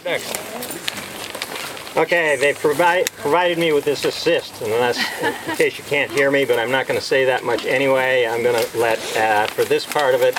Next. Okay, they provided me with this assist, and that's in case you can't hear me, but I'm not going to say that much anyway. I'm going to let, for this part of it,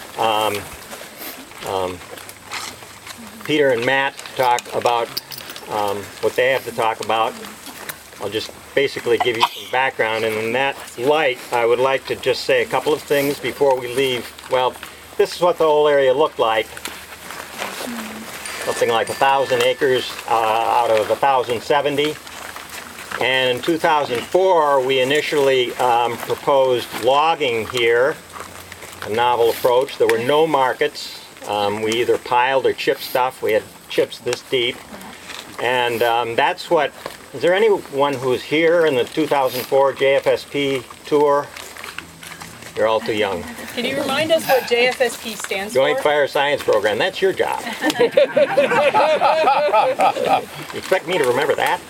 Peter and Matt talk about what they have to talk about. I'll just basically give you some background, and in that light, I would like to just say a couple of things before we leave. Well, this is what the whole area looked like. Something like 1,000 acres out of 1,070. And in 2004, we initially proposed logging here, a novel approach. There were no markets. We either piled or chipped stuff. We had chips this deep. And that's what, is there anyone who was here in the 2004 JFSP tour? You're all too young. Can you remind us what JFSP stands Joint for? Fire Science Program. That's your job. You expect me to remember that?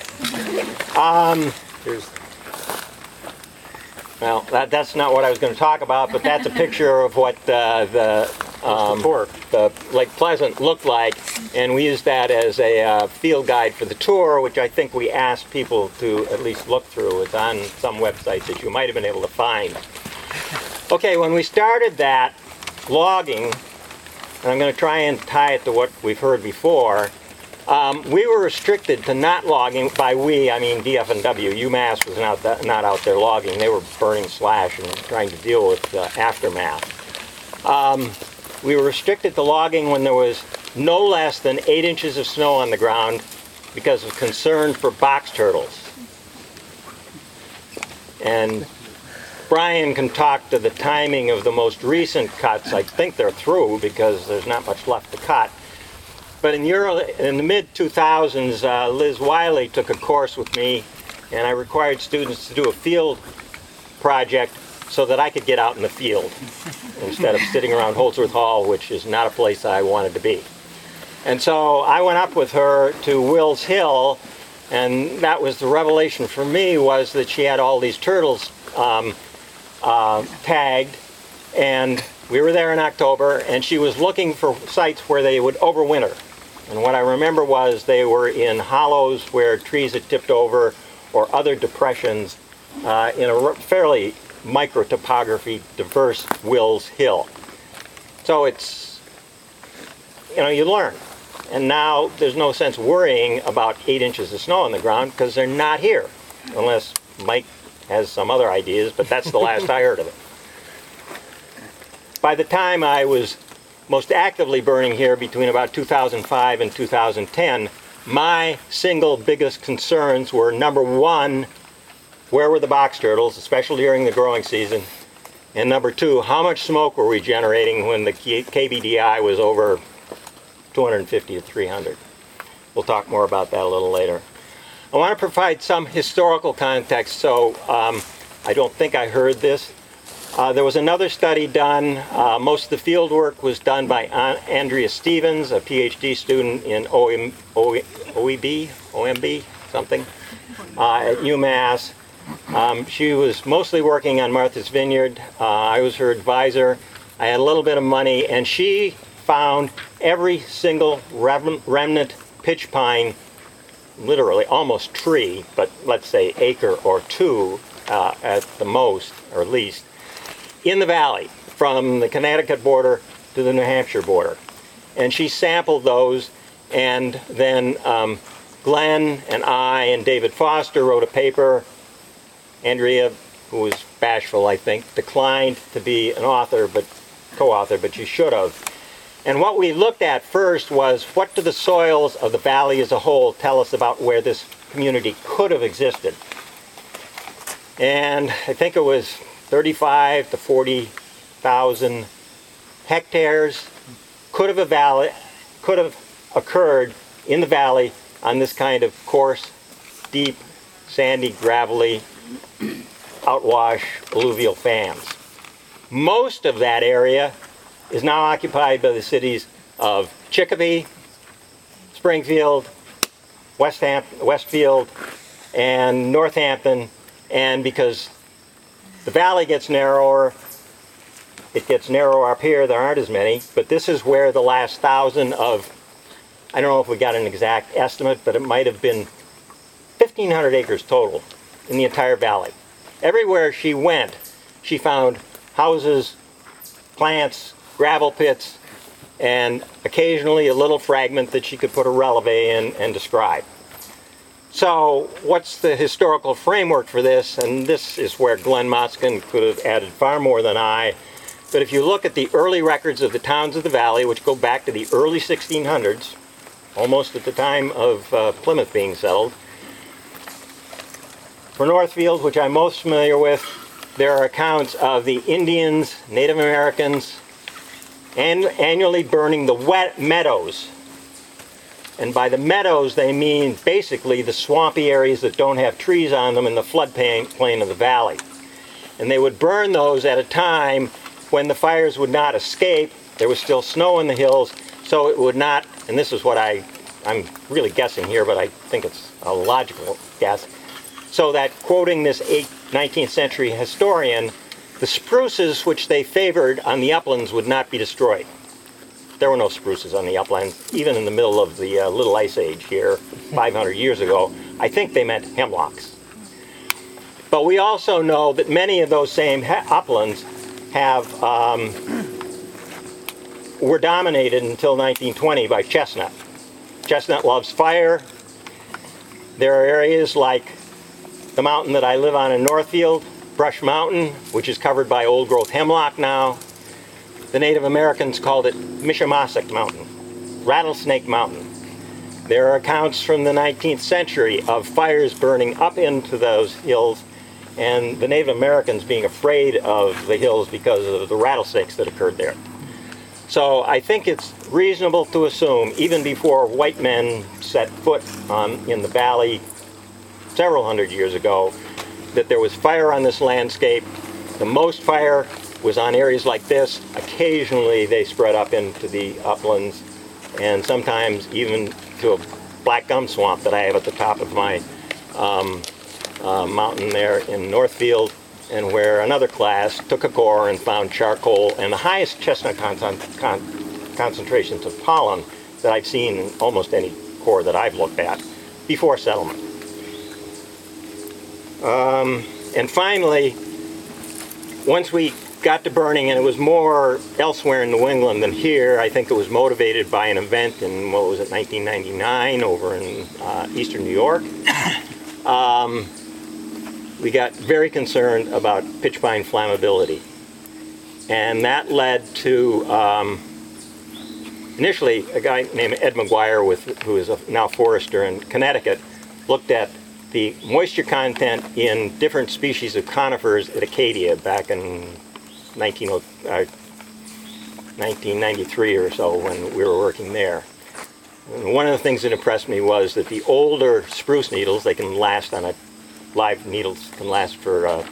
Well, that's not what I was going to talk about, but that's a picture of what the Lake Pleasant looked like, and we used that as a field guide for the tour, which I think we asked people to at least look through. It's on some websites that you might have been able to find. Okay, when we started that logging, and I'm going to try and tie it to what we've heard before, we were restricted to not logging. By we, I mean DF&W. UMass was not out there logging. They were burning slash and trying to deal with the aftermath. We were restricted to logging when there was no less than 8 inches of snow on the ground because of concern for box turtles. And Brian can talk to the timing of the most recent cuts. I think they're through because there's not much left to cut. But in the mid-2000s, Liz Wiley took a course with me, and I required students to do a field project so that I could get out in the field instead of sitting around Holdsworth Hall, which is not a place I wanted to be. And so I went up with her to Wills Hill, and that was the revelation for me, was that she had all these turtles tagged, and we were there in October, and she was looking for sites where they would overwinter. And what I remember was they were in hollows where trees had tipped over or other depressions in a fairly micro-topography diverse Wills Hill. So it's, you learn. And now there's no sense worrying about 8 inches of snow on the ground because they're not here, unless Mike has some other ideas, but that's the last I heard of it. By the time I was most actively burning here between about 2005 and 2010, my single biggest concerns were, number one, where were the box turtles, especially during the growing season? And number two, how much smoke were we generating when the KBDI was over 250 to 300? We'll talk more about that a little later. I want to provide some historical context, so I don't think I heard this. There was another study done. Most of the field work was done by Andrea Stevens, a PhD student in OMB, something, at UMass. She was mostly working on Martha's Vineyard. I was her advisor. I had a little bit of money, and she found every single remnant pitch pine, literally almost tree, but let's say acre or two at the most, or least, in the valley from the Connecticut border to the New Hampshire border. And she sampled those, and then Glenn and I and David Foster wrote a paper. Andrea, who was bashful, I think, declined to be an author, but co-author, but she should have. And what we looked at first was, what do the soils of the valley as a whole tell us about where this community could have existed? And I think it was 35 to 40,000 hectares could have occurred in the valley on this kind of coarse, deep, sandy, gravelly, outwash alluvial fans. Most of that area is now occupied by the cities of Chicopee, Springfield, Westfield, and Northampton, and because the valley gets narrower, it gets narrower up here, there aren't as many, but this is where the last 1,000 of I don't know if we got an exact estimate, but it might have been 1,500 acres total in the entire valley. Everywhere she went, she found houses, plants, gravel pits, and occasionally a little fragment that she could put a releve in and describe. So what's the historical framework for this? And this is where Glenn Motzkin could have added far more than I. But if you look at the early records of the towns of the valley, which go back to the early 1600s, almost at the time of Plymouth being settled, for Northfield, which I'm most familiar with, there are accounts of the Indians, Native Americans, and annually burning the wet meadows. And by the meadows, they mean basically the swampy areas that don't have trees on them in the floodplain of the valley. And they would burn those at a time when the fires would not escape. There was still snow in the hills, so it would not, and this is what I'm really guessing here, but I think it's a logical guess, so that, quoting this 19th century historian, the spruces which they favored on the uplands would not be destroyed. There were no spruces on the uplands, even in the middle of the Little Ice Age here 500 years ago. I think they meant hemlocks. But we also know that many of those same uplands were dominated until 1920 by chestnut. Chestnut loves fire. There are areas like the mountain that I live on in Northfield, Brush Mountain, which is covered by old-growth hemlock now. The Native Americans called it Mishamasik Mountain, Rattlesnake Mountain. There are accounts from the 19th century of fires burning up into those hills and the Native Americans being afraid of the hills because of the rattlesnakes that occurred there. So I think it's reasonable to assume, even before white men set foot in the valley several hundred years ago, that there was fire on this landscape. The most fire was on areas like this. Occasionally they spread up into the uplands and sometimes even to a black gum swamp that I have at the top of my mountain there in Northfield, and where another class took a core and found charcoal and the highest chestnut concentrations of pollen that I've seen in almost any core that I've looked at before settlement. And finally, once we got to burning, and it was more elsewhere in New England than here, I think it was motivated by an event in, what was it, 1999 over in eastern New York. We got very concerned about pitch pine flammability. And that led to, initially, a guy named Ed McGuire, who is a now forester in Connecticut, looked at the moisture content in different species of conifers at Acadia back in 1993 or so when we were working there. And one of the things that impressed me was that the older spruce needles, they can last on live needles can last for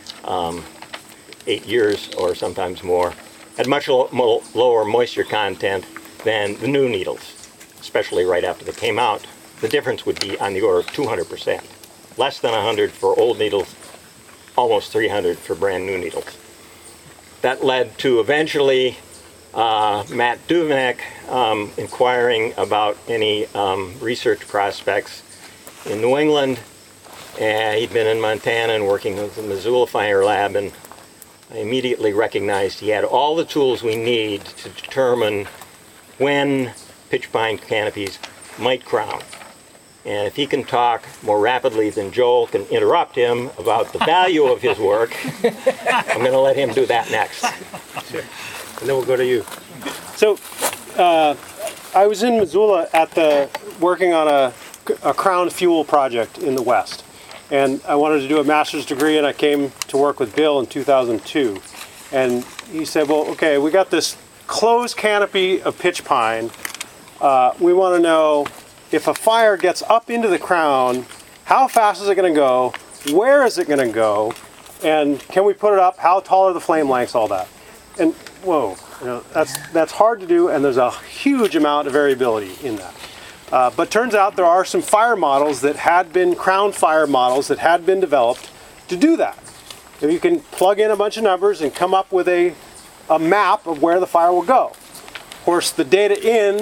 8 years or sometimes more, had much lower moisture content than the new needles, especially right after they came out. The difference would be on the order of 200%. Less than 100 for old needles, almost 300 for brand new needles. That led to eventually Matt Duveneck inquiring about any research prospects in New England. And he'd been in Montana and working with the Missoula Fire Lab, and I immediately recognized he had all the tools we need to determine when pitch pine canopies might crown. And if he can talk more rapidly than Joel can interrupt him about the value of his work, I'm going to let him do that next. And then we'll go to you. So, I was in Missoula working on a crown fuel project in the West. And I wanted to do a master's degree, and I came to work with Bill in 2002. And he said, well, okay, we got this closed canopy of pitch pine. We want to know if a fire gets up into the crown, how fast is it going to go? Where is it going to go? And can we put it up? How tall are the flame lengths? All that. And whoa, that's hard to do, and there's a huge amount of variability in that. But turns out there are some fire models that had been crown fire models that had been developed to do that. If you can plug in a bunch of numbers and come up with a map of where the fire will go. Of course, the data in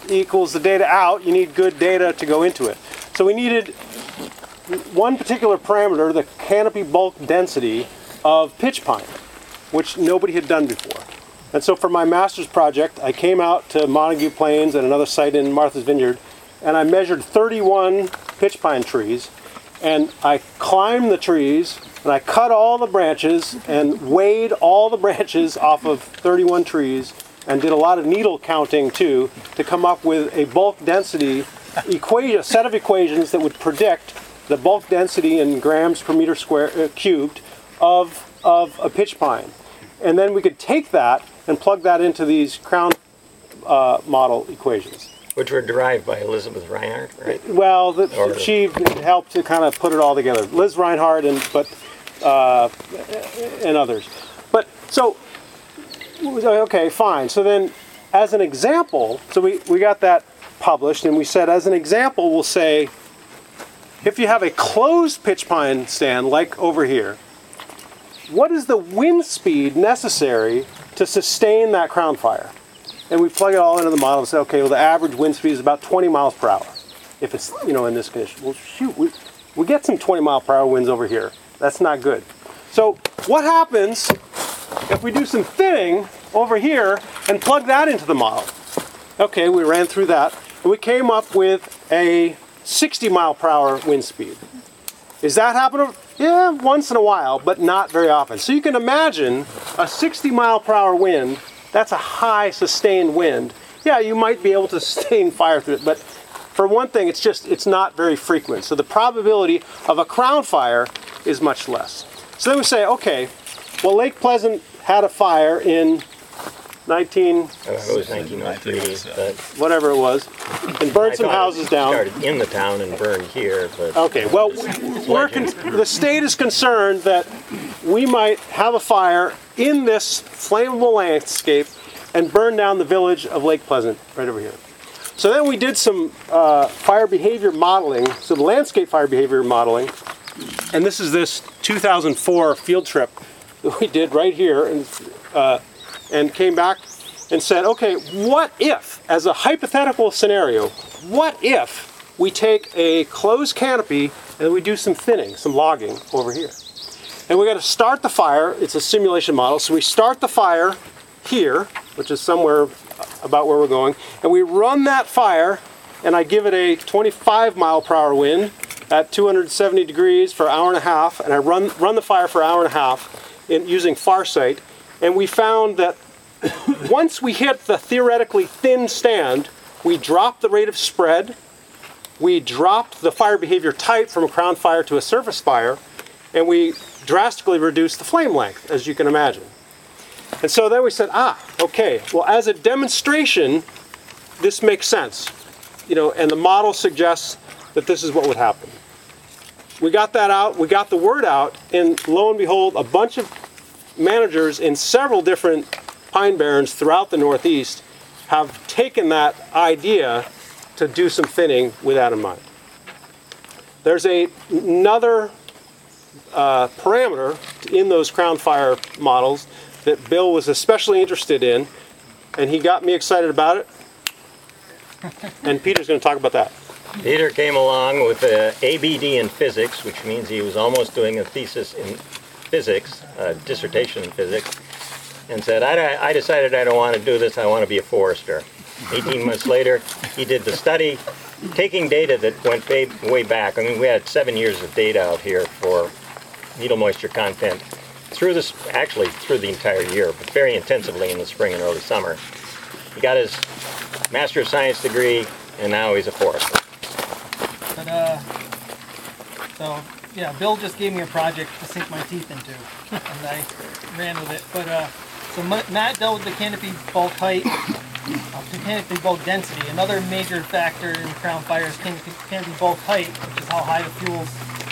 equals the data out. You need good data to go into it. So we needed one particular parameter, the canopy bulk density of pitch pine, which nobody had done before. And so for my master's project, I came out to Montague Plains and another site in Martha's Vineyard, and I measured 31 pitch pine trees, and I climbed the trees, and I cut all the branches and weighed all the branches off of 31 trees, and did a lot of needle counting too, to come up with a bulk density equation, a set of equations that would predict the bulk density in grams per meter square cubed of a pitch pine. And then we could take that and plug that into these crown model equations. Which were derived by Elizabeth Reinhardt, right? Well, she helped to kind of put it all together. Liz Reinhardt and others. But so, okay, fine. So then, as an example, so we got that published, and we said, as an example, we'll say, if you have a closed pitch pine stand, like over here, what is the wind speed necessary to sustain that crown fire? And we plug it all into the model and say, okay, well, the average wind speed is about 20 miles per hour. If it's, in this condition. Well, shoot, we get some 20 mile per hour winds over here. That's not good. So what happens if we do some thinning over here and plug that into the model? Okay, we ran through that, and we came up with a 60 mile per hour wind speed. Is that happening? Yeah, once in a while, but not very often. So you can imagine a 60 mile per hour wind. That's a high sustained wind. Yeah, you might be able to sustain fire through it, but for one thing, it's not very frequent. So the probability of a crown fire is much less. So then we say, okay, well, Lake Pleasant had a fire in It was 1903, but whatever it was, and burned some houses down. Started in the town and burned here, but okay, well, the state is concerned that we might have a fire in this flammable landscape and burn down the village of Lake Pleasant right over here. So then we did some fire behavior modeling, some landscape fire behavior modeling, and this is this 2004 field trip that we did right here, and came back and said, okay, what if, as a hypothetical scenario, what if we take a closed canopy and we do some thinning, some logging over here? And we're going to start the fire. It's a simulation model. So we start the fire here, which is somewhere about where we're going, and we run that fire, and I give it a 25 mile per hour wind at 270 degrees for an hour and a half, and I run the fire for an hour and a half using Farsight, and we found that once we hit the theoretically thin stand, we dropped the rate of spread, we dropped the fire behavior type from a crown fire to a surface fire, and we drastically reduced the flame length, as you can imagine. And so then we said, okay, well, as a demonstration, this makes sense. And the model suggests that this is what would happen. We got that out, we got the word out, and lo and behold, a bunch of managers in several different pine barrens throughout the Northeast have taken that idea to do some thinning with that in mind. There's another parameter in those crown fire models that Bill was especially interested in, and he got me excited about it. And Peter's going to talk about that. Peter came along with a ABD in physics, which means he was almost doing a thesis in physics, a dissertation in physics, and said, I decided I don't want to do this, I want to be a forester. 18 months later, he did the study, taking data that went way back. I mean, we had 7 years of data out here for needle moisture content through the entire year, but very intensively in the spring and early summer. He got his Master of Science degree, and now he's a forester. But, so, yeah, Bill just gave me a project to sink my teeth into, and I ran with it. But, so Matt dealt with the canopy bulk height, the canopy bulk density. Another major factor in crown fire is canopy bulk height, which is how high the fuels,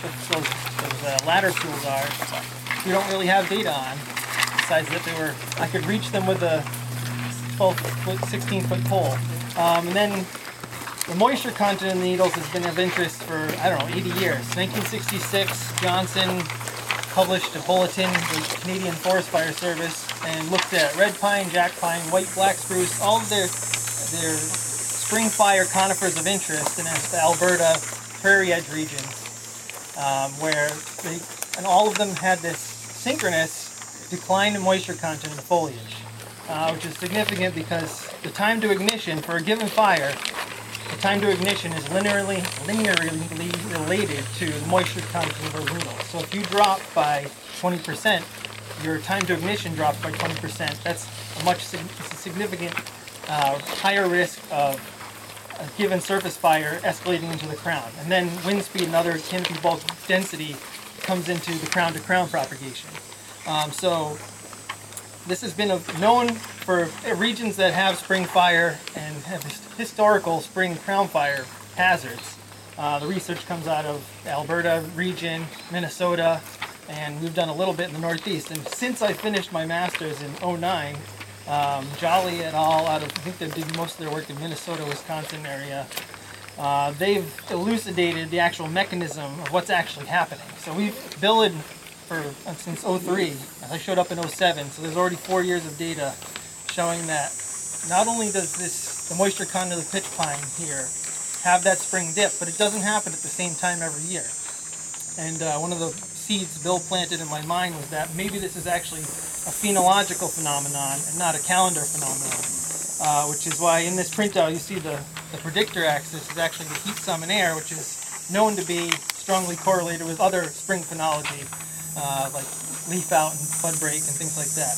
those ladder fuels are. We don't really have data on, besides that I could reach them with a 12-foot, 16-foot pole. And then the moisture content in the needles has been of interest for, 80 years. 1966, Johnson published a bulletin with the Canadian Forest Fire Service and looked at red pine, jack pine, white black spruce, all of their spring fire conifers of interest, and that's the Alberta prairie edge regions, where and all of them had this synchronous decline in moisture content in the foliage, which is significant because the time to ignition for a given fire, the time to ignition is linearly related to the moisture content of those needles. So if you drop by 20%, your time to ignition drops by 20%. That's it's a significant higher risk of a given surface fire escalating into the crown. And then wind speed and other canopy bulk density comes into the crown-to-crown propagation. So this has been known for regions that have spring fire and have historical spring crown fire hazards. The research comes out of Alberta region, Minnesota, and we've done a little bit in the Northeast. And since I finished my master's in '09, Jolly et al. Out of, I think they did most of their work in Minnesota, Wisconsin area, they've elucidated the actual mechanism of what's actually happening. So we've billed since '03. I showed up in '07, so there's already 4 years of data showing that not only does the moisture content of the pitch pine here have that spring dip, but it doesn't happen at the same time every year. And one of the seeds Bill planted in my mind was that maybe this is actually a phenological phenomenon and not a calendar phenomenon, which is why in this printout you see the predictor axis is actually the heat, sun, and air, which is known to be strongly correlated with other spring phenology, like leaf out and bud break and things like that.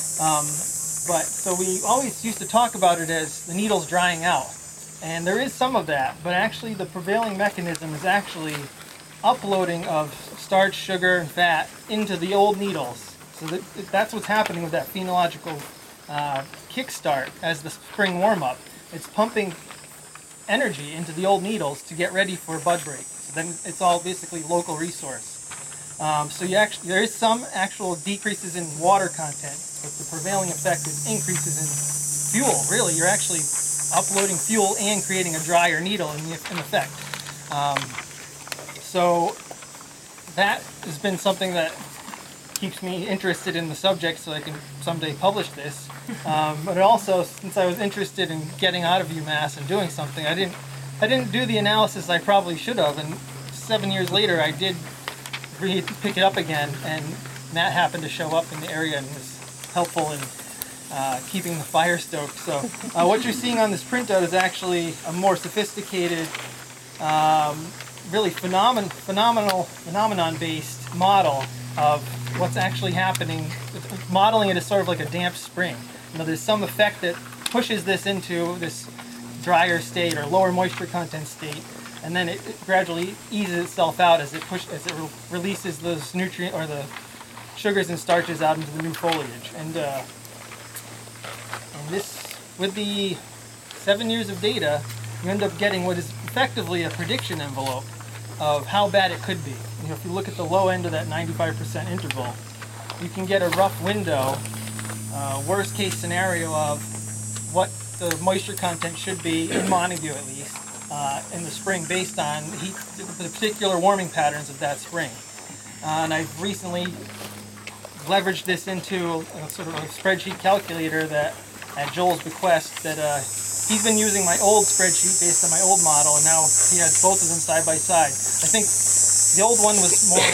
So we always used to talk about it as the needles drying out, and there is some of that, but actually the prevailing mechanism is actually uploading of starch, sugar, and fat into the old needles. So that's what's happening with that phenological kickstart as the spring warm-up. It's pumping energy into the old needles to get ready for bud break. So then it's all basically local resource. So there is some actual decreases in water content, but the prevailing effect is increases in fuel. Really, you're actually uploading fuel and creating a drier needle in effect. So that has been something that keeps me interested in the subject, so I can someday publish this. But also, since I was interested in getting out of UMass and doing something, I didn't do the analysis I probably should have. And 7 years later, I did pick it up again, and Matt happened to show up in the area and was helpful in keeping the fire stoked. So what you're seeing on this printout is actually a more sophisticated, really phenomenon-based model of what's actually happening, modeling it as sort of like a damp spring. You know, there's some effect that pushes this into this drier state or lower moisture content state, and then it gradually eases itself out as it releases those nutrients or the sugars and starches out into the new foliage. And this, with the 7 years of data, you end up getting what is effectively a prediction envelope of how bad it could be. You know, if you look at the low end of that 95% interval, you can get a rough window, worst case scenario of what the moisture content should be in Montague at least in the spring based on the particular warming patterns of that spring. And I've recently leveraged this into a sort of a spreadsheet calculator that, at Joel's bequest, that he's been using my old spreadsheet based on my old model, and now he has both of them side by side. I think the old one was more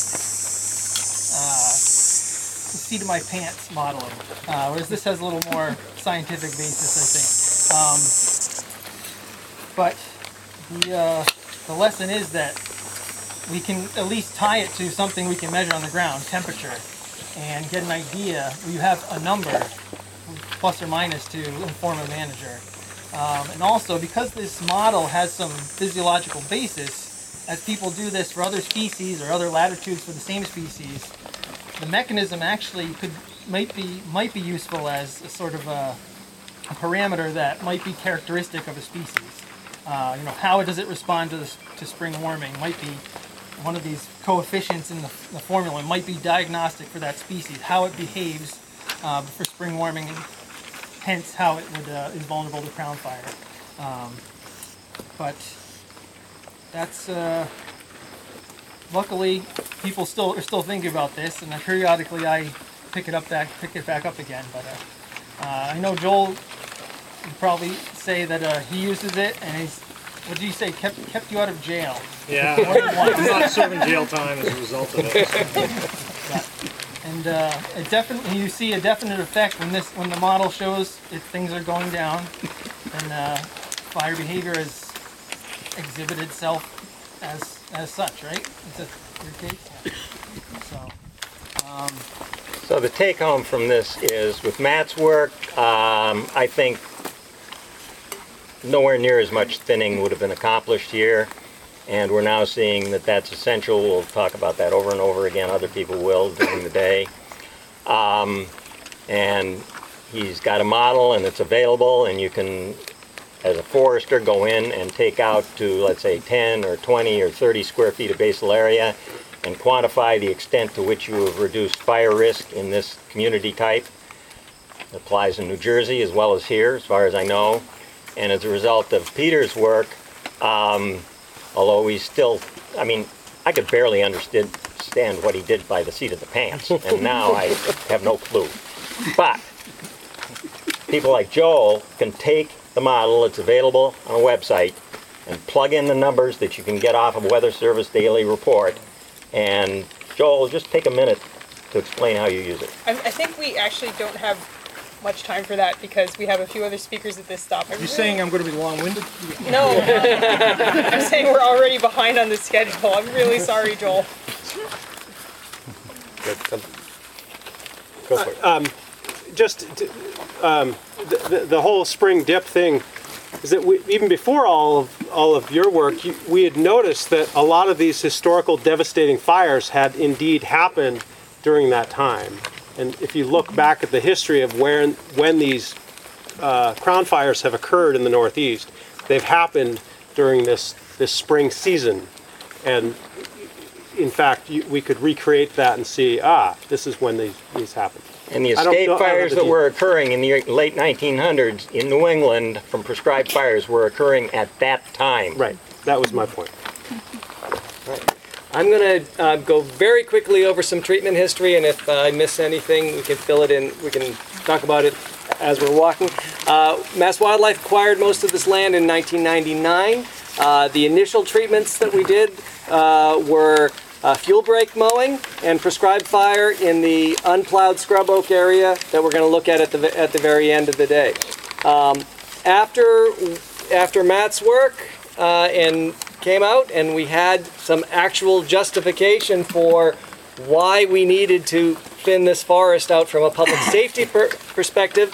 seat of my pants modeling, whereas this has a little more scientific basis, I think. But the lesson is that we can at least tie it to something we can measure on the ground, temperature, and get an idea. You have a number, plus or minus, to inform a manager. And also, because this model has some physiological basis, as people do this for other species or other latitudes for the same species, the mechanism actually might be useful as a sort of a parameter that might be characteristic of a species. You know, how does it respond to spring warming? Might be one of these coefficients in the formula. It might be diagnostic for that species, how it behaves for spring warming, and hence how it is vulnerable to crown fire. But that's luckily people are still thinking about this, and periodically I pick it back up again. But I know Joel you probably say that he uses it, and he's, what did you say, kept you out of jail? Yeah, More than once. I'm not serving jail time as a result of it. And it definitely, you see a definite effect when the model shows things are going down, and fire behavior has exhibited itself as such, right? Is that your case? Yeah. So the take home from this is with Matt's work, I think nowhere near as much thinning would have been accomplished here. And we're now seeing that that's essential. We'll talk about that over and over again. Other people will during the day. And he's got a model and it's available, and you can, as a forester, go in and take out to, let's say, 10 or 20 or 30 square feet of basal area and quantify the extent to which you have reduced fire risk in this community type. It applies in New Jersey as well as here, as far as I know. And as a result of Peter's work, although he's still, I mean, I could barely understand what he did by the seat of the pants, and now I have no clue. But people like Joel can take the model that's available on a website and plug in the numbers that you can get off of Weather Service Daily Report. And Joel, just take a minute to explain how you use it. I think we actually don't have much time for that because we have a few other speakers at this stop. You're saying I'm going to be long-winded? No. I'm saying we're already behind on the schedule. I'm really sorry, Joel. Go for it. The whole spring dip thing is that even before all of your work, we had noticed that a lot of these historical devastating fires had indeed happened during that time. And if you look back at the history of when these crown fires have occurred in the Northeast, they've happened during this spring season. And in fact, we could recreate that and see, this is when these happened. And the escape fires that were occurring in the late 1900s in New England from prescribed fires were occurring at that time. Right, that was my point. I'm going to go very quickly over some treatment history, and if I miss anything, we can fill it in. We can talk about it as we're walking. Mass Wildlife acquired most of this land in 1999. The initial treatments that we did were fuel break mowing and prescribed fire in the unplowed scrub oak area that we're going to look at the very end of the day. After Matt's work and came out, and we had some actual justification for why we needed to thin this forest out from a public safety perspective,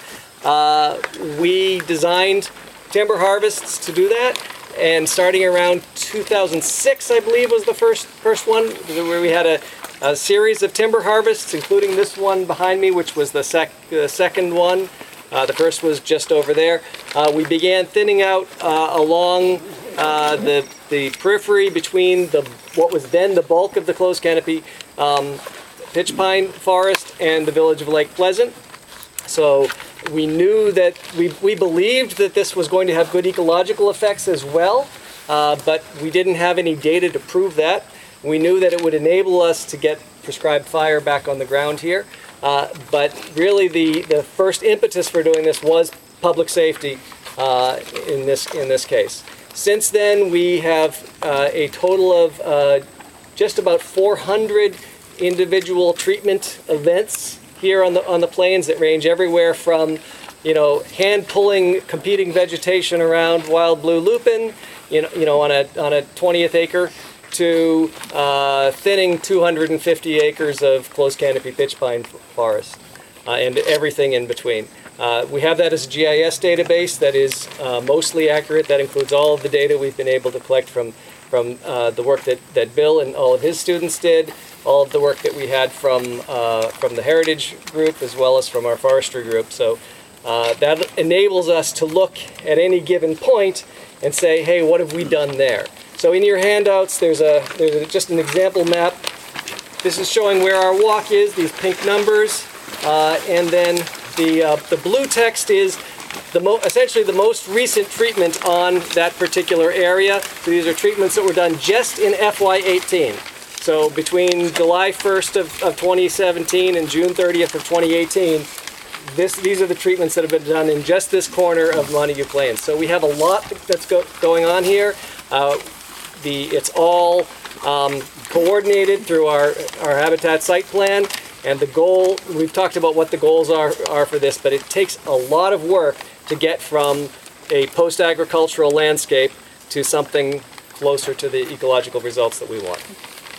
we designed timber harvests to do that. And starting around 2006, I believe, was the first one, where we had a series of timber harvests, including this one behind me, which was the second one. The first was just over there. We began thinning out along the periphery between what was then the bulk of the closed canopy pitch pine forest and the village of Lake Pleasant. So we knew that we believed that this was going to have good ecological effects as well, but we didn't have any data to prove that. We knew that it would enable us to get prescribed fire back on the ground here, but really the first impetus for doing this was public safety in this case. Since then, we have a total of just about 400 individual treatment events here on the plains that range everywhere from, hand pulling competing vegetation around wild blue lupin, on a 20th acre, to thinning 250 acres of closed canopy pitch pine forest, and everything in between. We have that as a GIS database that is mostly accurate. That includes all of the data we've been able to collect from the work that Bill and all of his students did, all of the work that we had from the Heritage group as well as from our forestry group. So that enables us to look at any given point and say, hey, what have we done there? So in your handouts, there's just an example map. This is showing where our walk is, these pink numbers, and then the blue text is essentially the most recent treatment on that particular area. So these are treatments that were done just in FY18. So between July 1st of 2017 and June 30th of 2018, these are the treatments that have been done in just this corner of Montague Plains. So we have a lot that's going on here. It's all coordinated through our habitat site plan, and the goal, we've talked about what the goals are for this, but it takes a lot of work to get from a post-agricultural landscape to something closer to the ecological results that we want.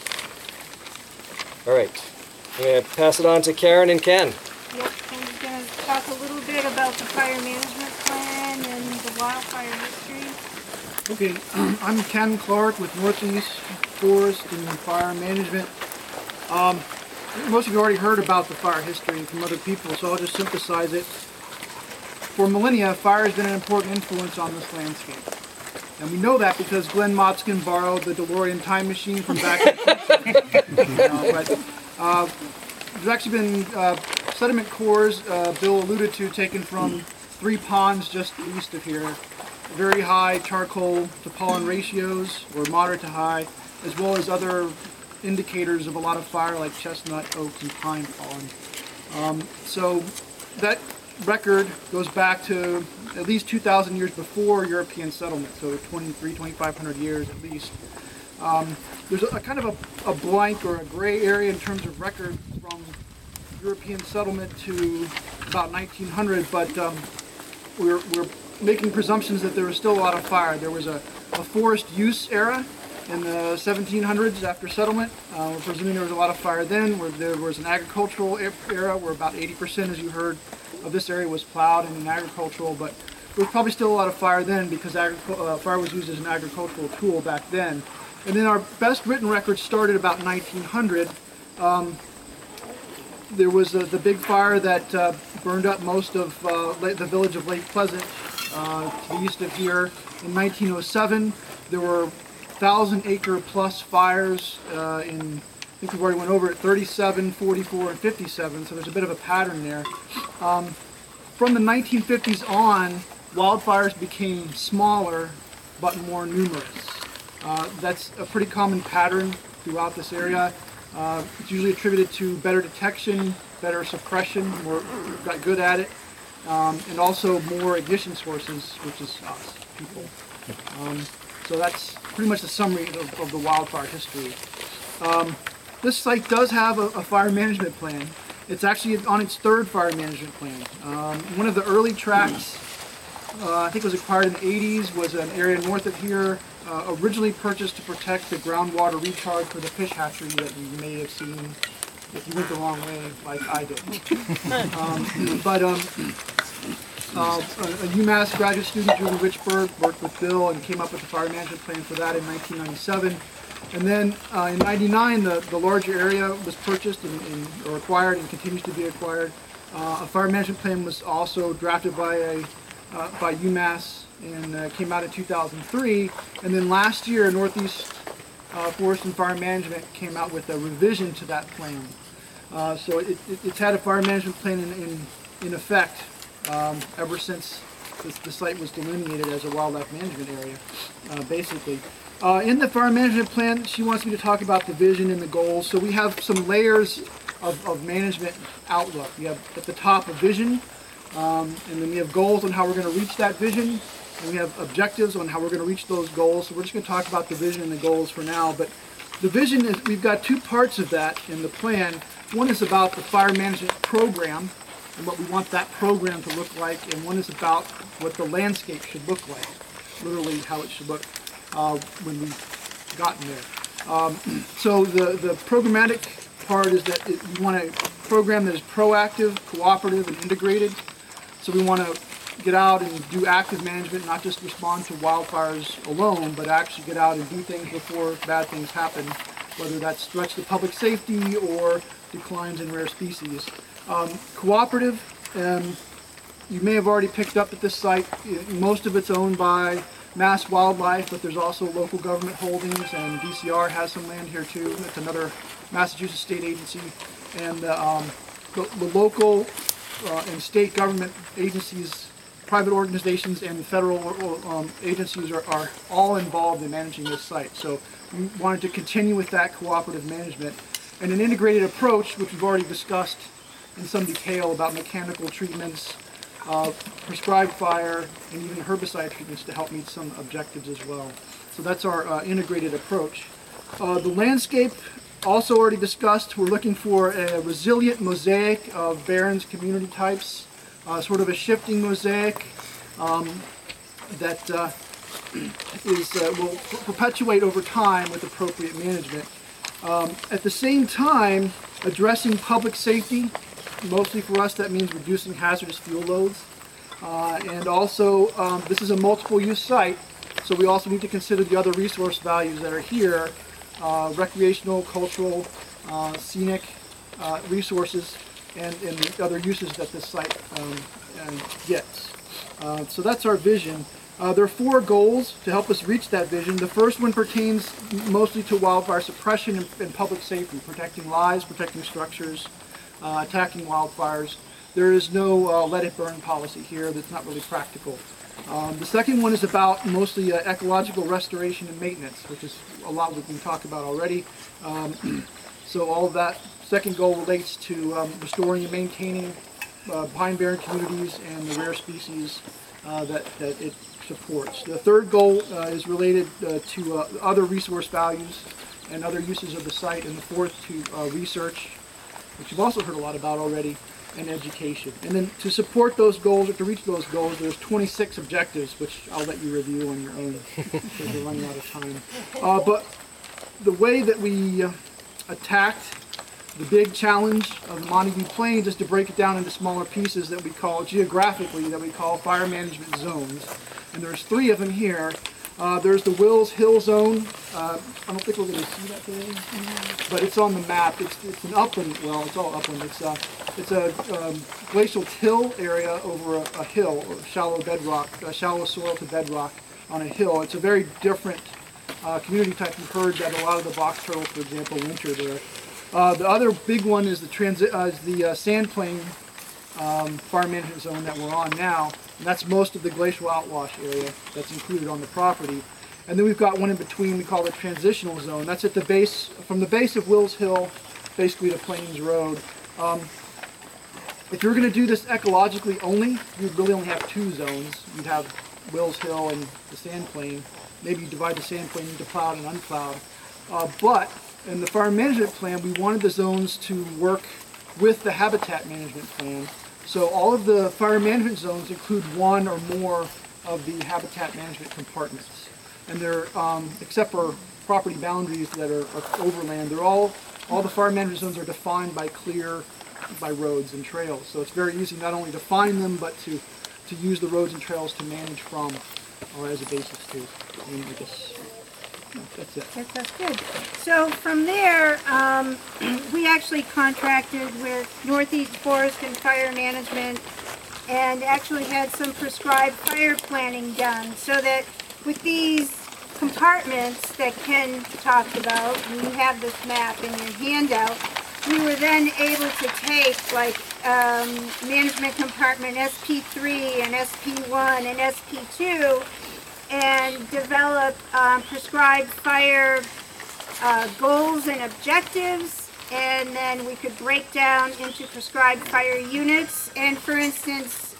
All right, I'm going to pass it on to Karen and Ken. Yep, and we're going to talk a little bit about the fire management plan and the wildfire history. Okay, I'm Ken Clark with Northeast Forest and Fire Management. Most of you already heard about the fire history from other people, so I'll just synthesize it. For millennia, fire has been an important influence on this landscape. And we know that because Glenn Motzkin borrowed the DeLorean time machine from back in the future. There's actually been sediment cores, Bill alluded to, taken from 3 ponds just east of here. Very high charcoal to pollen ratios, or moderate to high, as well as other indicators of a lot of fire like chestnut, oak, and pine pollen. So that record goes back to at least 2,000 years before European settlement, so 2,500 years at least. There's a kind of a blank or a gray area in terms of record from European settlement to about 1900, but we're making presumptions that there was still a lot of fire. There was a forest use era in the 1700s after settlement. We're presuming there was a lot of fire then, where there was an agricultural era where about 80%, as you heard, of this area was plowed and agricultural, but there was probably still a lot of fire then because fire was used as an agricultural tool back then. And then our best written records started about 1900. There was the big fire that burned up most of the village of Lake Pleasant to the east of here. In 1907, there were 1,000-acre plus fires in, I think we've already went over it, 37, 44, and 57, so there's a bit of a pattern there. From the 1950s on, wildfires became smaller but more numerous. That's a pretty common pattern throughout this area. It's usually attributed to better detection, better suppression, we've got good at it, and also more ignition sources, which is us, people. So that's pretty much the summary of the wildfire history. This site does have a fire management plan. It's actually on its 3rd fire management plan. One of the early tracts, I think it was acquired in the 80s, was an area north of here, originally purchased to protect the groundwater recharge for the fish hatchery that you may have seen if you went the wrong way like I did. A UMass graduate student, Julie Richburg, worked with Bill and came up with the fire management plan for that in 1997. And then in '99, the larger area was purchased or acquired and continues to be acquired. A fire management plan was also drafted by UMass and came out in 2003. And then last year, Northeast Forest and Fire Management came out with a revision to that plan. So it's had a fire management plan in effect ever since the site was delineated as a wildlife management area, basically. In the fire management plan, she wants me to talk about the vision and the goals. So we have some layers of management outlook. We have at the top a vision, and then we have goals on how we're going to reach that vision, and we have objectives on how we're going to reach those goals. So we're just going to talk about the vision and the goals for now. But the vision is, we've got 2 parts of that in the plan. One is about the fire management program and what we want that program to look like, and one is about what the landscape should look like, literally how it should look when we've gotten there. So the programmatic part is that we want a program that is proactive, cooperative, and integrated. So we want to get out and do active management, not just respond to wildfires alone, but actually get out and do things before bad things happen, whether that's threats to public safety or declines in rare species. Cooperative, you may have already picked up at this site, most of it's owned by Mass Wildlife, but there's also local government holdings, and DCR has some land here too. It's another Massachusetts state agency, and the local and state government agencies, private organizations, and federal agencies are all involved in managing this site. So we wanted to continue with that cooperative management and an integrated approach, which we've already discussed in some detail about mechanical treatments, prescribed fire, and even herbicide treatments to help meet some objectives as well. So that's our integrated approach. The landscape, also already discussed, we're looking for a resilient mosaic of barrens community types, sort of a shifting mosaic that will perpetuate over time with appropriate management. At the same time, addressing public safety, mostly for us that means reducing hazardous fuel loads. And also, this is a multiple use site, so we also need to consider the other resource values that are here, recreational, cultural, scenic resources, and the other uses that this site gets. So that's our vision. There are 4 goals to help us reach that vision. The first one pertains mostly to wildfire suppression and public safety, protecting lives, protecting structures, attacking wildfires. There is no let it burn policy here. That's not really practical. The second one is about mostly ecological restoration and maintenance, which is a lot we can talk about already. So all of that second goal relates to restoring and maintaining pine barren communities and the rare species that it supports. The third goal is related to other resource values and other uses of the site, and the fourth to research, which you've also heard a lot about already, and education. And then to support those goals, or to reach those goals, there's 26 objectives, which I'll let you review on your own because we're running out of time. But the way that we attacked the big challenge of the Montague Plains is to break it down into smaller pieces that we call, geographically, that we call fire management zones. And there's 3 of them here. There's the Wills Hill Zone. I don't think we're going to see that today, but it's on the map. It's an upland, well, it's all upland. It's a glacial till area over a hill, or shallow bedrock, shallow soil to bedrock on a hill. It's a very different community type. You've heard that a lot of the box turtles, for example, winter there. The other big one is the sand plain fire management zone that we're on now, and that's most of the glacial outwash area that's included on the property. And then we've got one in between we call the transitional zone. That's at the base, from the base of Wills Hill, basically to Plains Road. If you're going to do this ecologically only, you'd really only have 2 zones. You'd have Wills Hill and the sand plain. Maybe you divide the sand plain into plowed and unplowed. But in the fire management plan, we wanted the zones to work with the habitat management plan. So all of the fire management zones include one or more of the habitat management compartments. And they're, except for property boundaries that are overland, they're all the fire management zones are defined by roads and trails. So it's very easy not only to find them, but to use the roads and trails to manage from, or as a basis too. And I guess that's it. That's good. So from there, we actually contracted with Northeast Forest and Fire Management and actually had some prescribed fire planning done so that with these compartments that Ken talked about, and you have this map in your handout, we were then able to take like management compartment SP3 and SP1 and SP2 and develop prescribed fire goals and objectives, and then we could break down into prescribed fire units. And for instance,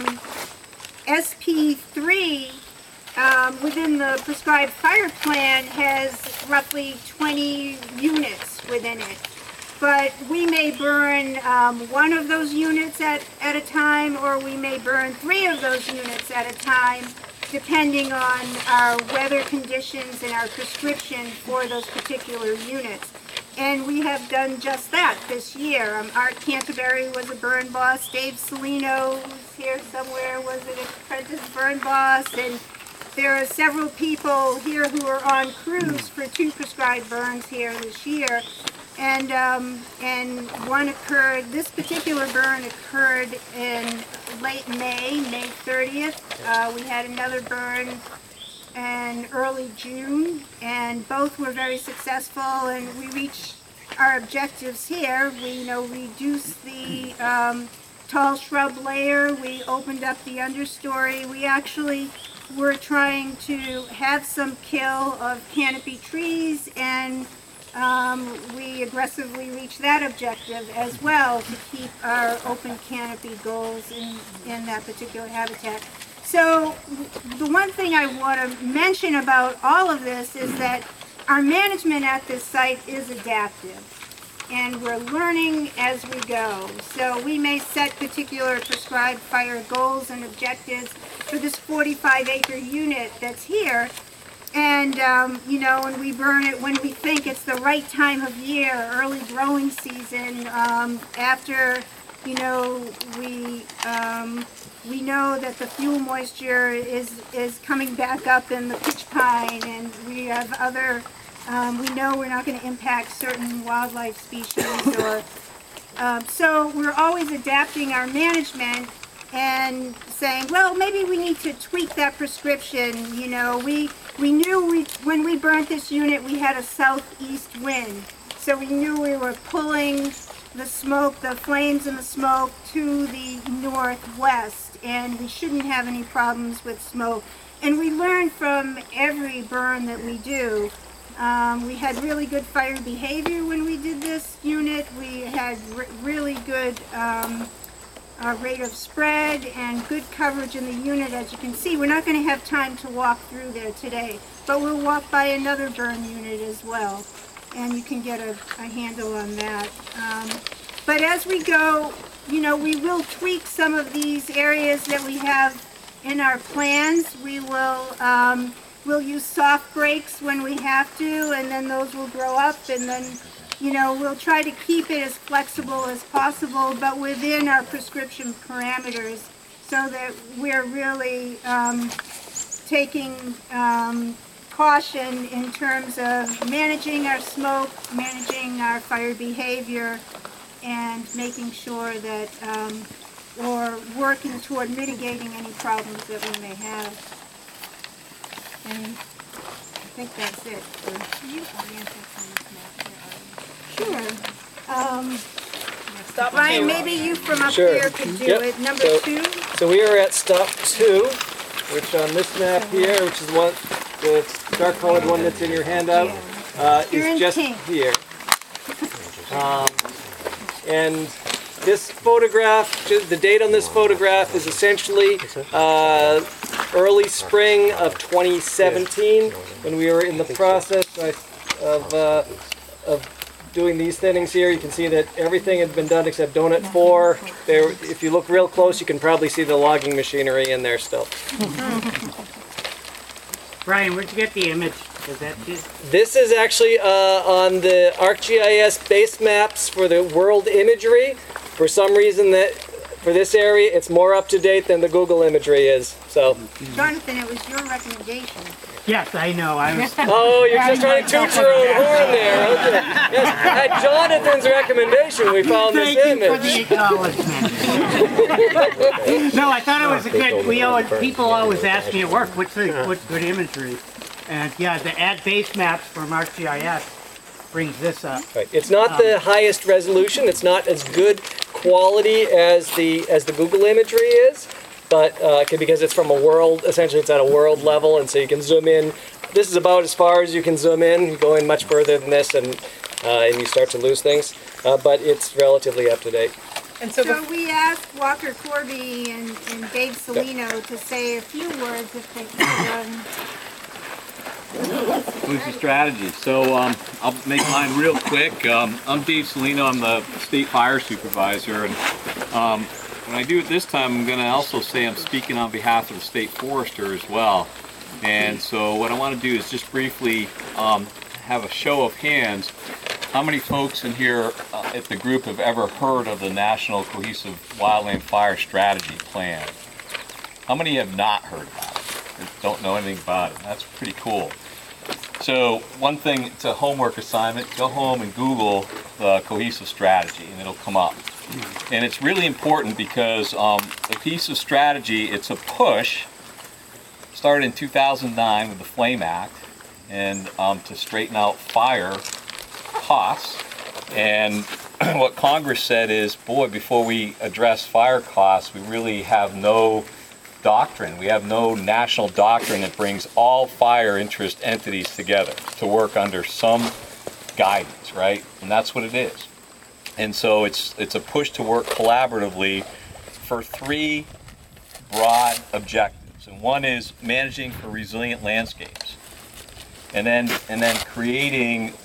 SP3 within the prescribed fire plan has roughly 20 units within it. But we may burn 1 of those units at a time, or we may burn 3 of those units at a time, depending on our weather conditions and our prescription for those particular units. And we have done just that this year. Art Canterbury was a burn boss. Dave Salino, who's here somewhere, was an apprentice burn boss. And there are several people here who are on crews for 2 prescribed burns here this year. And one occurred, this particular burn occurred in late May 30th. We had another burn in early June, and both were very successful, and we reached our objectives here. We reduced the tall shrub layer, we opened up the understory. We actually were trying to have some kill of canopy trees and we aggressively reach that objective as well to keep our open canopy goals in that particular habitat. So the one thing I want to mention about all of this is that our management at this site is adaptive, and we're learning as we go. So we may set particular prescribed fire goals and objectives for this 45-acre unit that's here, and you know, when we burn it when we think it's the right time of year, early growing season, after, you know, we know that the fuel moisture is coming back up in the pitch pine, and we have other, we know we're not going to impact certain wildlife species, or so we're always adapting our management and saying, well, maybe we need to tweak that prescription. You know, we knew when we burnt this unit, we had a southeast wind, so we knew we were pulling the smoke, the flames and the smoke to the northwest, and we shouldn't have any problems with smoke. And we learn from every burn that we do. We had really good fire behavior when we did this unit. We had really good rate of spread and good coverage in the unit. As you can see, we're not going to have time to walk through there today, but we'll walk by another burn unit as well, and you can get a handle on that. But as we go, you know, we will tweak some of these areas that we have in our plans. We will we'll use soft breaks when we have to, and then those will grow up, and then, you know, we'll try to keep it as flexible as possible, but within our prescription parameters, so that we're really taking caution in terms of managing our smoke, managing our fire behavior, and making sure that or working toward mitigating any problems that we may have. And I think that's it. Sure. Stop Ryan, maybe you from up Sure. there could do Yep. it. Number So- 2. So we are at stop 2, which on this map here, which is what the dark colored one that's in your handout, You're in is just pink. here. And this photograph, the date on this photograph is essentially early spring of 2017, when we were in the process of doing these thinnings here. You can see that everything had been done except Donut 4. There, if you look real close, you can probably see the logging machinery in there still. Brian, where'd you get the image? Is that it? This is actually on the ArcGIS base maps for the world imagery. For some reason, that for this area, it's more up to date than the Google imagery is. So. Jonathan, it was your recommendation. Yes, I know. I was. Oh, you're just trying to toot your own horn there. Okay. Yes, at Jonathan's recommendation, we found this Thank you for image. the acknowledgement. No, I thought it was a good. People always ask me at work, what's good imagery? And yeah, the add base maps from ArcGIS brings this up. Right. It's not the highest resolution. It's not as good quality as the Google imagery is, but because it's from a world. Essentially, it's at a world level, and so you can zoom in. This is about as far as you can zoom in. You go in much further than this, and you start to lose things. But it's relatively up to date. And so, So we asked Walker Corby and Dave Salino to say a few words if they could. Who's the strategy? So I'll make mine real quick. I'm Dave Salino. I'm the state fire supervisor, and when I do it this time, I'm going to also say I'm speaking on behalf of the state forester as well. And so what I want to do is just briefly have a show of hands. How many folks in here at the group have ever heard of the National Cohesive Wildland Fire Strategy Plan? How many have not heard about it or don't know anything about it? That's pretty cool. So one thing, it's a homework assignment. Go home and Google the cohesive strategy and it'll come up. And it's really important because the cohesive strategy, it's a push, started in 2009 with the Flame Act, and to straighten out fire costs. And what Congress said is, boy, before we address fire costs, we really have no doctrine. We have no national doctrine that brings all fire interest entities together to work under some guidance, right? And that's what it is. And so it's a push to work collaboratively for 3 broad objectives. And one is managing for resilient landscapes, and then creating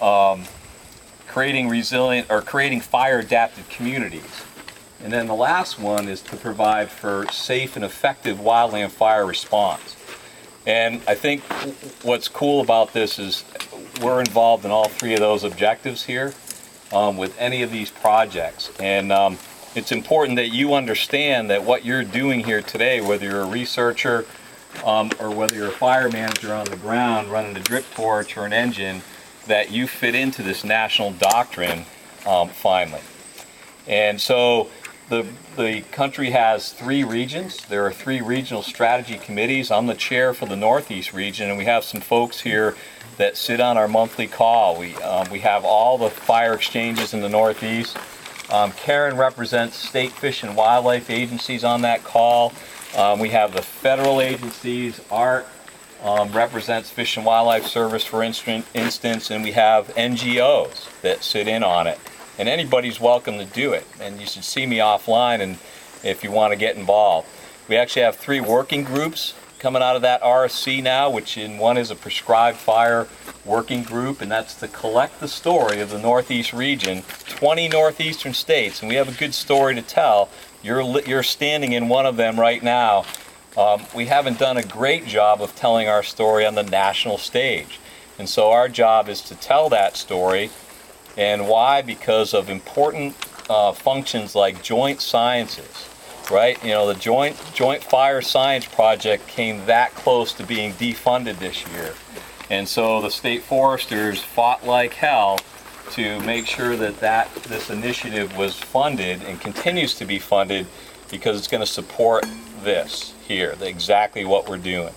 resilient or creating fire adapted communities. And then the last one is to provide for safe and effective wildland fire response. And I think what's cool about this is we're involved in all 3 of those objectives here with any of these projects. And it's important that you understand that what you're doing here today, whether you're a researcher or whether you're a fire manager on the ground running a drip torch or an engine, that you fit into this national doctrine finally. And so the country has 3 regions. There are 3 regional strategy committees. I'm the chair for the Northeast region, and we have some folks here that sit on our monthly call. We have all the fire exchanges in the Northeast. Karen represents state fish and wildlife agencies on that call. We have the federal agencies. Art represents Fish and Wildlife Service, for instance, and we have NGOs that sit in on it. And anybody's welcome to do it. And you should see me offline and if you want to get involved. We actually have 3 working groups coming out of that RSC now, which one is a prescribed fire working group, and that's to collect the story of the Northeast region, 20 northeastern states, and we have a good story to tell. You're standing in one of them right now. We haven't done a great job of telling our story on the national stage. And so our job is to tell that story. And why? Because of important functions like joint sciences, right? You know, the Joint Fire Science Project came that close to being defunded this year. And so the state foresters fought like hell to make sure that this initiative was funded and continues to be funded, because it's going to support this here, exactly what we're doing.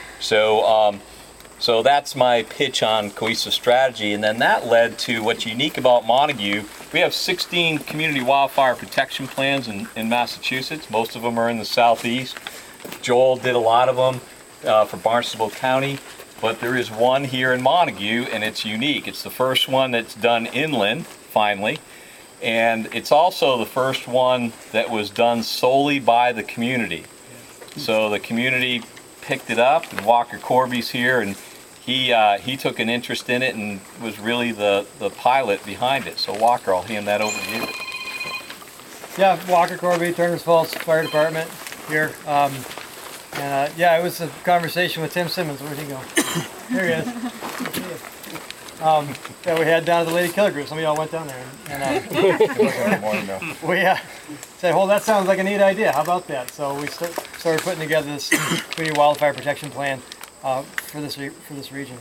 So that's my pitch on cohesive strategy, and then that led to what's unique about Montague. We have 16 community wildfire protection plans in Massachusetts. Most of them are in the southeast. Joel did a lot of them for Barnstable County, but there is one here in Montague, and it's unique. It's the first one that's done inland, finally, and it's also the first one that was done solely by the community. So the community picked it up, and Walker Corby's here, and he took an interest in it and was really the pilot behind it. So Walker, I'll hand that over to you. Yeah, Walker Corby, Turners Falls Fire Department here. Yeah, it was a conversation with Tim Simmons. Where'd he go? There he is. Yeah, we had down at the Lady Killer Group. Some of y'all went down there. And we said, well, that sounds like a neat idea. How about that? So we started putting together this community wildfire protection plan for this region.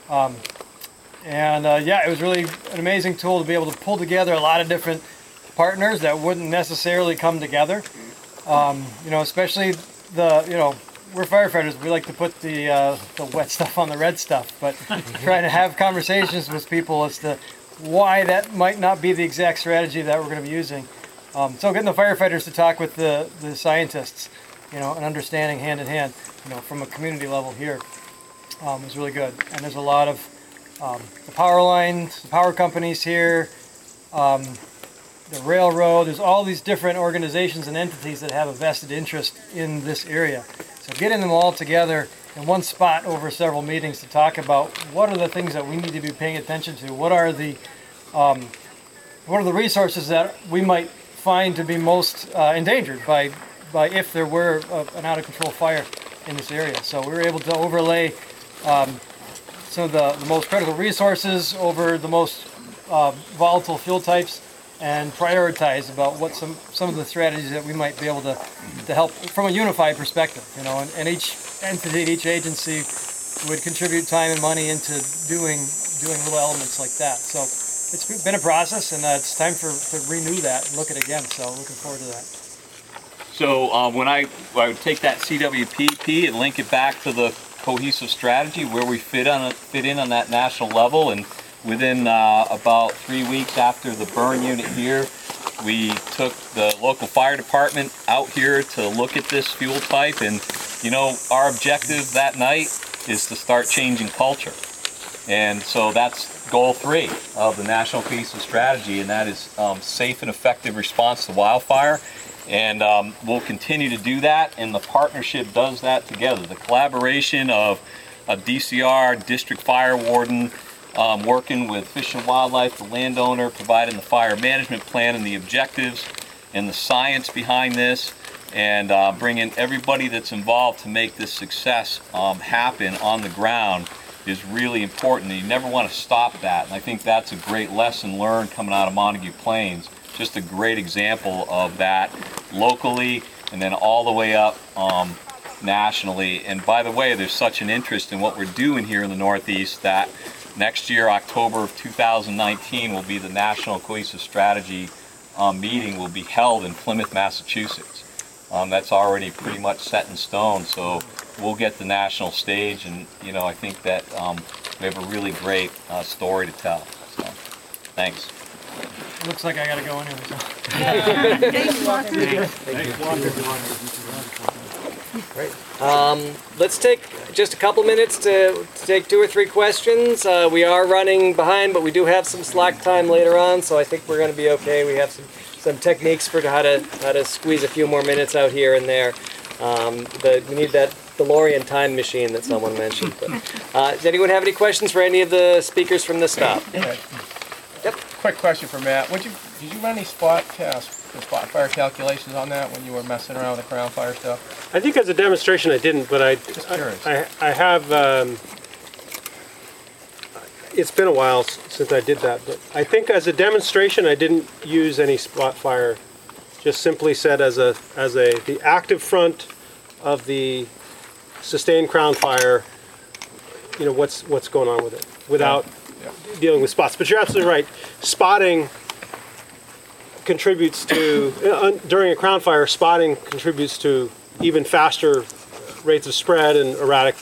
Yeah, it was really an amazing tool to be able to pull together a lot of different partners that wouldn't necessarily come together. You know, especially we're firefighters. We like to put the wet stuff on the red stuff, but trying to have conversations with people as to why that might not be the exact strategy that we're going to be using. So getting the firefighters to talk with the scientists, and understanding hand in hand, from a community level here, is really good. And there's a lot of the power lines, the power companies here, the railroad. There's all these different organizations and entities that have a vested interest in this area. So getting them all together in one spot over several meetings to talk about what are the things that we need to be paying attention to, what are the resources that we might find to be most endangered by if there were an out of control fire in this area. So we were able to overlay some of the most critical resources over the most volatile fuel types, and prioritize about what some of the strategies that we might be able to help from a unified perspective, and each entity, each agency would contribute time and money into doing little elements like that. So it's been a process, and it's time to renew that and look at it again. So looking forward to that. So when I would take that CWPP and link it back to the cohesive strategy, where we fit in on that national level, and within about 3 weeks after the burn unit here, we took the local fire department out here to look at this fuel type, and our objective that night is to start changing culture. And so that's goal 3 of the National Cohesive Strategy, and that is safe and effective response to wildfire. And we'll continue to do that, and the partnership does that together. The collaboration of DCR, District Fire Warden, working with Fish and Wildlife, the landowner, providing the fire management plan and the objectives and the science behind this, and bringing everybody that's involved to make this success happen on the ground is really important. You never want to stop that, and I think that's a great lesson learned coming out of Montague Plains. Just a great example of that locally and then all the way up nationally. And by the way, there's such an interest in what we're doing here in the Northeast that next year, October of 2019, will be the National Cohesive Strategy meeting will be held in Plymouth, Massachusetts. That's already pretty much set in stone, so we'll get the national stage, and you know, I think that we have a really great story to tell. So, thanks. Looks like I gotta go anyway. So. Thanks, Walker. Great. Let's take just a couple minutes to take 2 or 3 questions. We are running behind, but we do have some slack time later on, so I think we're going to be okay. We have some techniques for how to squeeze a few more minutes out here and there. We need that DeLorean time machine that someone mentioned. But, does anyone have any questions for any of the speakers from this stop? Yep. Quick question for Matt. Did you run any spot fire calculations on that when you were messing around with the Crown Fire stuff? I think as a demonstration I didn't, but I have. It's been a while since I did that, but I think as a demonstration I didn't use any spot fire. Just simply said as the active front of the sustained Crown Fire. You know what's going on with it without. Dealing with spots, but you're absolutely right. Spotting contributes to, during a Crown Fire, spotting contributes to even faster rates of spread and erratic.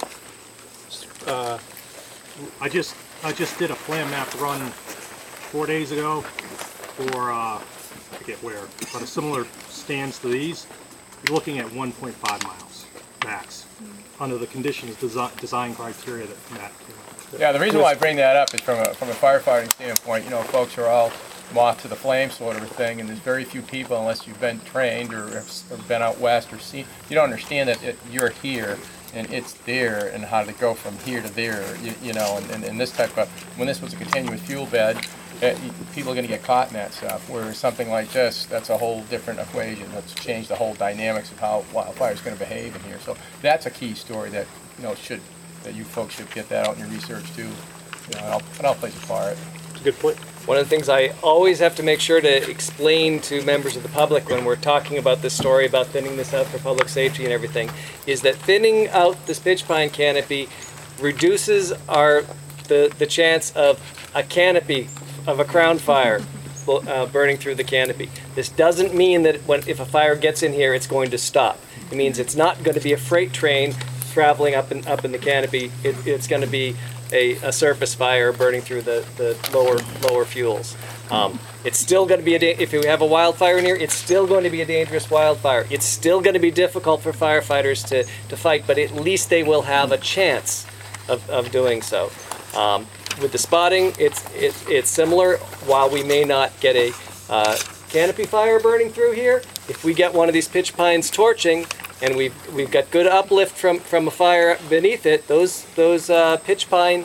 I just did a plan map run 4 days ago for I forget where, but a similar stands to these. You're looking at 1.5 miles max under the conditions design criteria that Matt. Yeah, the reason why I bring that up is from a firefighting standpoint. You know, folks are all moth to the flame sort of a thing, and there's very few people, unless you've been trained or been out west or seen, you don't understand that you're here and it's there, and how to go from here to there. You know, and this type of, when this was a continuous fuel bed, people are going to get caught in that stuff. Whereas something like this, that's a whole different equation. That's changed the whole dynamics of how wildfire is going to behave in here. So that's a key story that that you folks should get that out in your research too. You know, and I'll place a part. It's a good point. One of the things I always have to make sure to explain to members of the public when we're talking about this story about thinning this out for public safety and everything is that thinning out this pitch pine canopy reduces the chance of a canopy of a Crown Fire burning through the canopy. This doesn't mean that if a fire gets in here, it's going to stop. It means it's not going to be a freight train traveling up in the canopy. It's going to be a surface fire burning through the lower fuels. It's still going to be if you have a wildfire in here, it's still going to be a dangerous wildfire. It's still going to be difficult for firefighters to fight, but at least they will have a chance of doing so. With the spotting, it's similar. While we may not get a canopy fire burning through here, if we get one of these pitch pines torching, and we've got good uplift from a fire beneath it, those pitch pine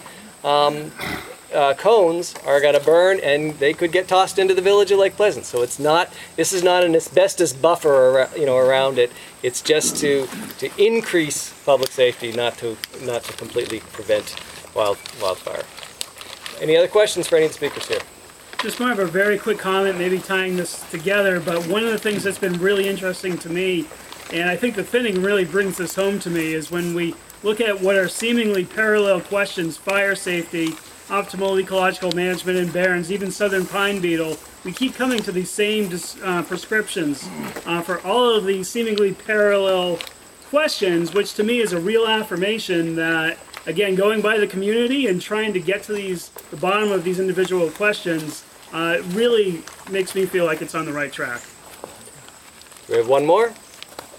cones are going to burn, and they could get tossed into the village of Lake Pleasant. So this is not an asbestos buffer, around it. It's just to increase public safety, not to completely prevent wildfire. Any other questions for any of the speakers here? Just more of a very quick comment, maybe tying this together, but one of the things that's been really interesting to me, and I think the thinning really brings this home to me, is when we look at what are seemingly parallel questions, fire safety, optimal ecological management in barrens, even southern pine beetle, we keep coming to these same prescriptions for all of these seemingly parallel questions, which to me is a real affirmation that, again, going by the community and trying to get to the bottom of these individual questions really makes me feel like it's on the right track. We have one more.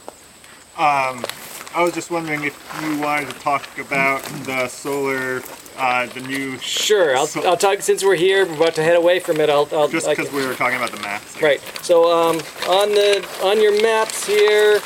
I was just wondering if you wanted to talk about the solar the new... Sure, I'll talk, since we're here, we're about to head away from it, I'll just because we were talking about the maps. Right, so on your maps here,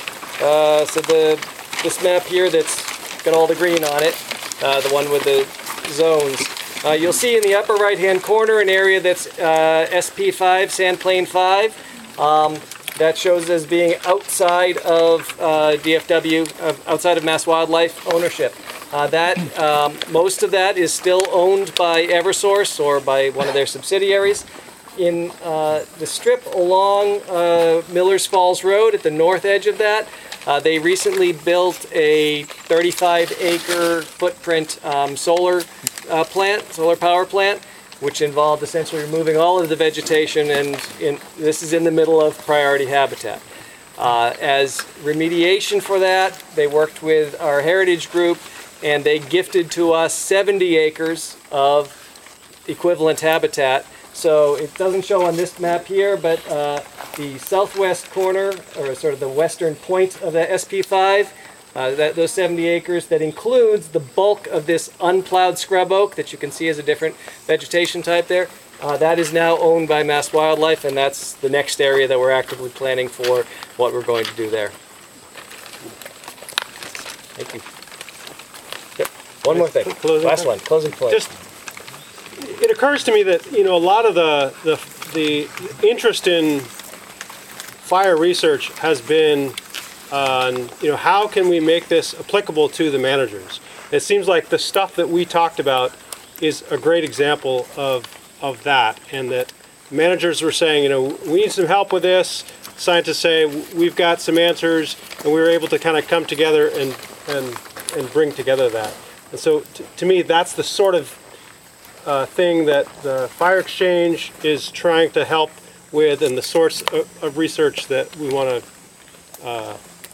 this map here that's got all the green on it, the one with the zones, you'll see in the upper right hand corner an area that's SP5, Sand Plain 5. That shows as being outside of DFW, outside of Mass Wildlife ownership. Most of that is still owned by Eversource or by one of their subsidiaries. In the strip along Millers Falls Road at the north edge of that, they recently built a 35-acre footprint solar power plant, which involved essentially removing all of the vegetation, and this is in the middle of priority habitat. As remediation for that, they worked with our heritage group, and they gifted to us 70 acres of equivalent habitat. So it doesn't show on this map here, but the southwest corner, or sort of the western point of the SP5, those 70 acres, that includes the bulk of this unplowed scrub oak that you can see as a different vegetation type there. That is now owned by Mass Wildlife, and that's the next area that we're actively planning for what we're going to do there. Thank you. Yep. One more thing. Last one. Closing point. It occurs to me that a lot of the interest in fire research has been on how can we make this applicable to the managers. It seems like the stuff that we talked about is a great example of that, and that managers were saying we need some help with this. Scientists say we've got some answers, and we were able to kind of come together and bring together that. And so to me, that's the sort of thing that the Fire Exchange is trying to help with, and the source of research that we want to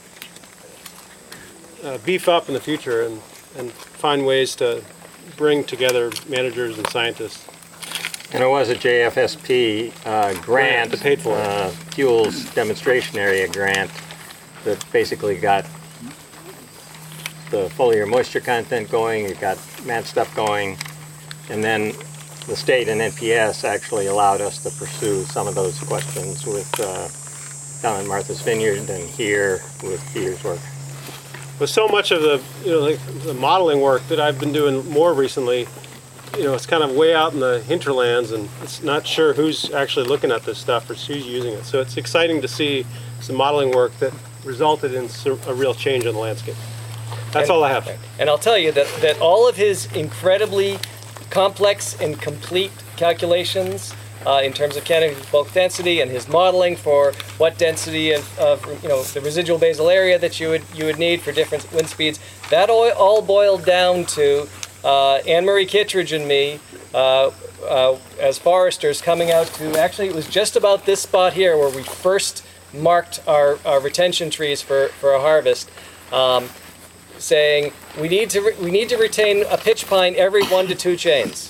beef up in the future and find ways to bring together managers and scientists. And it was a JFSP grant, that paid for it. Fuels Demonstration Area grant that basically got the foliar moisture content going, it got mat stuff going, and then the state and NPS actually allowed us to pursue some of those questions with down in Martha's Vineyard and here with Peter's work. But so much of the modeling work that I've been doing more recently, it's kind of way out in the hinterlands, and it's not sure who's actually looking at this stuff or who's using it. So it's exciting to see some modeling work that resulted in a real change in the landscape. That's all I have. And I'll tell you that all of his incredibly complex and complete calculations in terms of canopy bulk density and his modeling for what density of the residual basal area that you would need for different wind speeds, that all boiled down to Anne Marie Kittredge and me as foresters coming out to, actually it was just about this spot here where we first marked our retention trees for a harvest, saying we need to retain a pitch pine every 1 to 2 chains,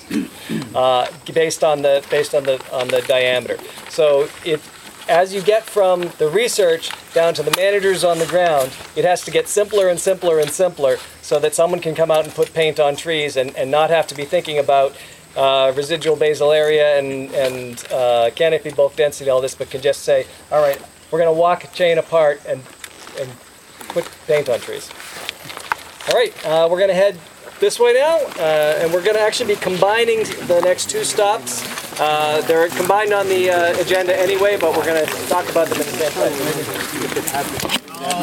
based on the diameter. So as you get from the research down to the managers on the ground, it has to get simpler and simpler and simpler, so that someone can come out and put paint on trees and not have to be thinking about residual basal area and canopy bulk density, all this, but can just say, all right, we're going to walk a chain apart and put paint on trees. All right, we're going to head this way now, and we're going to actually be combining the next 2 stops. They're combined on the agenda anyway, but we're going to talk about them at the same time.